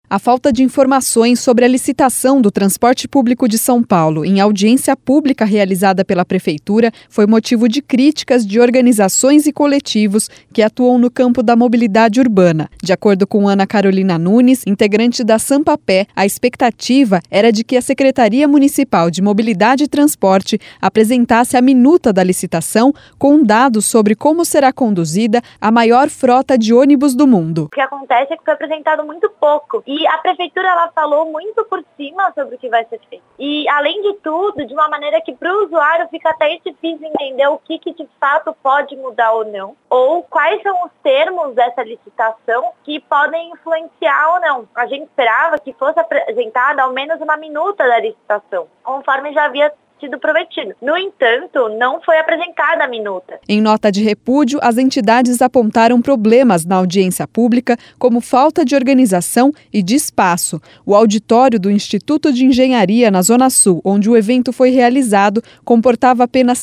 A falta de informações sobre a licitação do transporte público de São Paulo em audiência pública realizada pela Prefeitura foi motivo de críticas de organizações e coletivos que atuam no campo da mobilidade urbana. De acordo com Ana Carolina Nunes, integrante da Sampapé, a expectativa era de que a Secretaria Municipal de Mobilidade e Transporte apresentasse a minuta da licitação com dados sobre como será conduzida a maior frota de ônibus do mundo. O que acontece é que foi apresentado muito pouco e a Prefeitura ela falou muito por cima sobre o que vai ser feito. E, além de tudo, de uma maneira que para o usuário fica até difícil entender o que de fato pode mudar ou não, ou quais são os termos dessa licitação que podem influenciar ou não. A gente esperava que fosse apresentada ao menos uma minuta da licitação, conforme já havia sido prometido. No entanto, não foi apresentada a minuta. Em nota de repúdio, as entidades apontaram problemas na audiência pública, como falta de organização e de espaço. O auditório do Instituto de Engenharia, na Zona Sul, onde o evento foi realizado, comportava apenas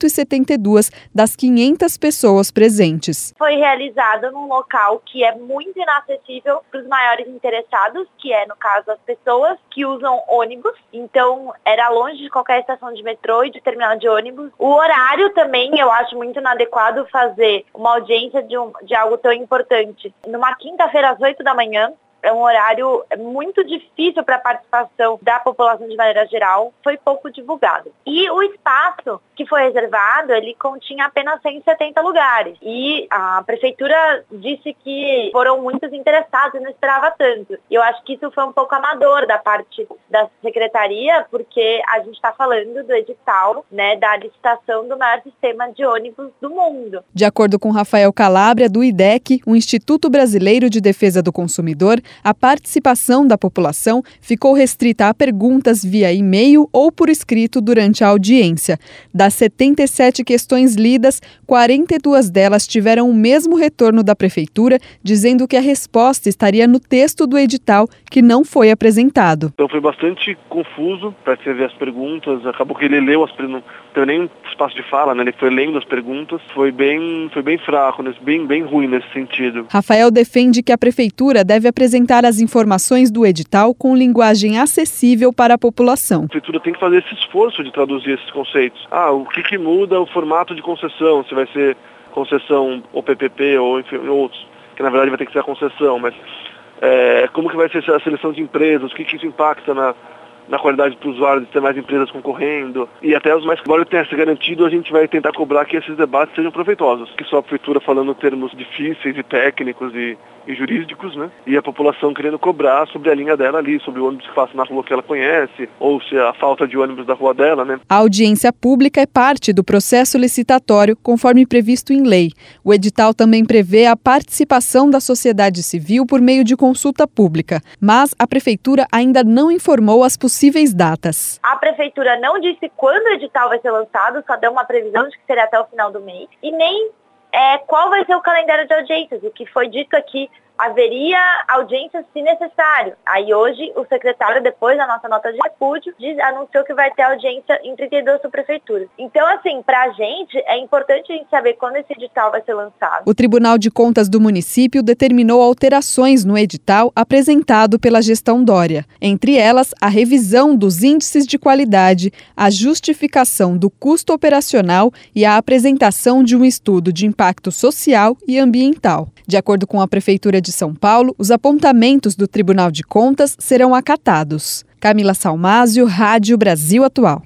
172 das 500 pessoas presentes. Foi realizado num local que é muito inacessível para os maiores interessados, que é, no caso, as pessoas que usam ônibus. Então, era longe de qualquer estação de metrô e de terminal de ônibus. O horário também, eu acho muito inadequado fazer uma audiência de algo tão importante. Numa quinta-feira, às 8 da manhã, é um horário muito difícil para a participação da população de maneira geral, foi pouco divulgado. E o espaço que foi reservado, ele continha apenas 170 lugares. E a Prefeitura disse que foram muitos interessados e não esperava tanto. E eu acho que isso foi um pouco amador da parte da Secretaria, porque a gente está falando do edital, da licitação do maior sistema de ônibus do mundo. De acordo com Rafael Calabria, do IDEC, o Instituto Brasileiro de Defesa do Consumidor, a participação da população ficou restrita a perguntas via e-mail ou por escrito durante a audiência. Das 77 questões lidas, 42 delas tiveram o mesmo retorno da Prefeitura, dizendo que a resposta estaria no texto do edital, que não foi apresentado. Então foi bastante confuso para escrever as perguntas, acabou que ele leu as perguntas, não teve nem espaço de fala, ele foi lendo as perguntas, foi bem fraco, bem ruim nesse sentido. Rafael defende que a Prefeitura deve apresentar as informações do edital com linguagem acessível para a população. A Prefeitura tem que fazer esse esforço de traduzir esses conceitos. O que muda o formato de concessão, se vai ser concessão ou PPP ou enfim, outros, que na verdade vai ter que ser a concessão, mas como que vai ser a seleção de empresas, o que isso impacta na qualidade para o usuário de ter mais empresas concorrendo. E até os mais que tenha se garantido, a gente vai tentar cobrar que esses debates sejam proveitosos. Que só a Prefeitura falando termos difíceis e técnicos e jurídicos, e a população querendo cobrar sobre a linha dela ali, sobre o ônibus que passa na rua que ela conhece, ou se a falta de ônibus da rua dela, A audiência pública é parte do processo licitatório, conforme previsto em lei. O edital também prevê a participação da sociedade civil por meio de consulta pública, mas a Prefeitura ainda não informou as possíveis datas. A Prefeitura não disse quando o edital vai ser lançado, só deu uma previsão de que seria até o final do mês, e nem qual vai ser o calendário de audiências. O que foi dito aqui, haveria audiências se necessário. Aí hoje o secretário, depois da nossa nota de repúdio, anunciou que vai ter audiência em 32 subprefeituras. Então, assim, para a gente é importante a gente saber quando esse edital vai ser lançado. O Tribunal de Contas do município determinou alterações no edital apresentado pela gestão Dória. Entre elas, a revisão dos índices de qualidade, a justificação do custo operacional e a apresentação de um estudo de impacto social e ambiental. De acordo com a Prefeitura de São Paulo, os apontamentos do Tribunal de Contas serão acatados. Camila Salmásio, Rádio Brasil Atual.